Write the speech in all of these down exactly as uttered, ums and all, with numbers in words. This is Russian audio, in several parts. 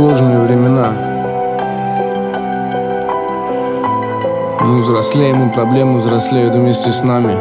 сложные времена. Мы взрослеем, и проблемы взрослеют вместе с нами.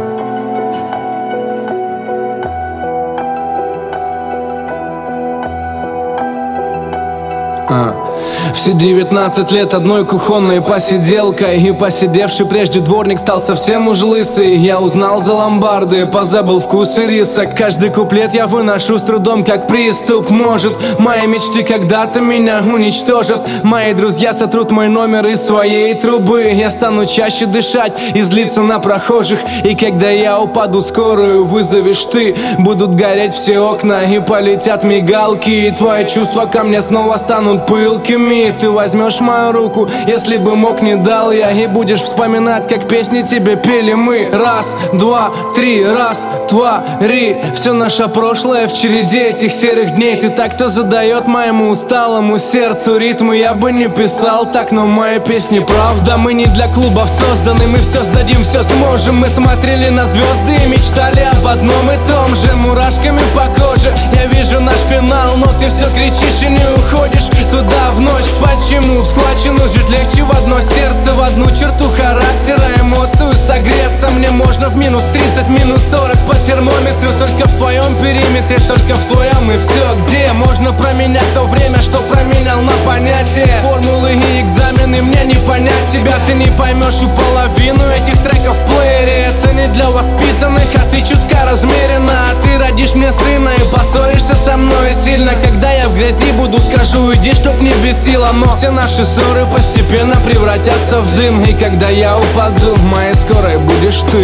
А. Все девятнадцать лет одной кухонной посиделкой, и посидевший прежде дворник стал совсем уж лысый. Я узнал за ломбарды, позабыл вкусы риса. Каждый куплет я выношу с трудом, как приступ. Может, мои мечты когда-то меня уничтожат. Мои друзья сотрут мой номер из своей трубы. Я стану чаще дышать и злиться на прохожих. И когда я упаду, скорую вызовешь ты. Будут гореть все окна и полетят мигалки, и твои чувства ко мне снова станут пылкими. Ты возьмешь мою руку, если бы мог, не дал я, и будешь вспоминать, как песни тебе пели мы. Раз, два, три, раз, два, ри. Все наше прошлое в череде этих серых дней. Ты так, кто задает моему усталому сердцу ритмы. Я бы не писал так, но мои песни правда. Мы не для клубов созданы, мы все сдадим, все сможем. Мы смотрели на звезды и мечтали об одном и том же. Мурашками по коже я вижу наш финал, но ты все кричишь и не уходишь туда в ночь. Почему в складчину жить легче в одно сердце, в одну черту характера, эмоцию согреться? Мне можно в минус тридцать, минус сорок по термометру. Только в твоем периметре, только в твоем и все. Где можно променять то время, что променял на понятие? Формулы и экзамены, мне не понять тебя. Ты не поймешь и половину этих треков в плеере. Это не для воспитанных, а ты чутка размеренно. А ты родишь мне сына и поссоришься со мной сильно. Когда я в грязи буду, скажу, иди, чтоб не бесило. Но все наши ссоры постепенно превратятся в дым. И когда я упаду, моей скорой будешь ты.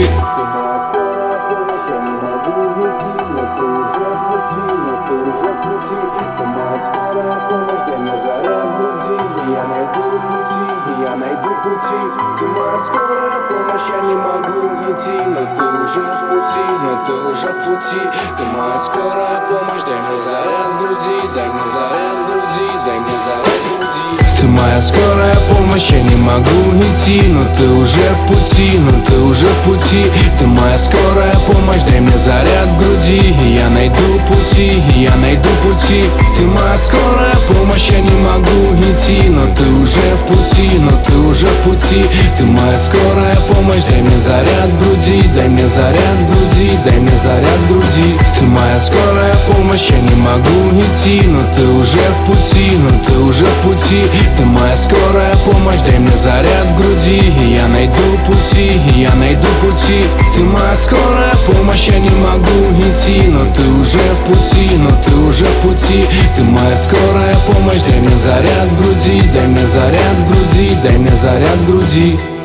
Ты моя скорая помощь, я не могу идти, но ты уже в пути, но ты уже в пути. Ты моя скорая помощь, дай мне заряд в груди, дай мне заряд в груди, дай мне заряд в груди. Ты моя скорая помощь, я не могу идти, но ты уже в пути, но ты уже в пути. Ты моя скорая помощь, дай мне заряд в груди, и я найду пути, и я найду пути. Ты моя скорая помощь, я не могу идти, но ты уже в пути, но ты уже в пути. Ты моя скорая помощь, дай мне заряд в груди, дай мне заряд в груди, дай мне заряд в груди. Ты моя скорая помощь, я не могу идти, но ты уже в пути, но ты уже в пути. Ты моя скорая помощь, дай мне заряд в груди, и я найду пути, и я найду пути. Ты моя скорая помощь, я не могу идти, но ты уже в пути, но ты уже в пути. Ты моя скорая помощь, дай мне заряд в груди, дай мне заряд в груди, дай мне заряд в груди.